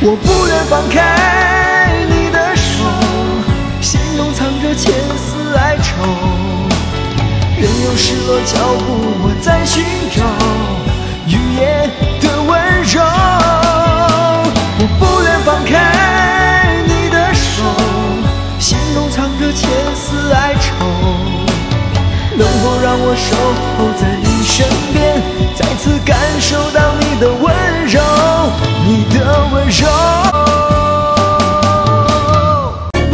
我不愿放开你的手，心中藏着千丝哀愁，任由失落脚步，我在寻找雨夜的温柔。我不愿放开你的手，心中藏着千丝哀愁，能否让我守候在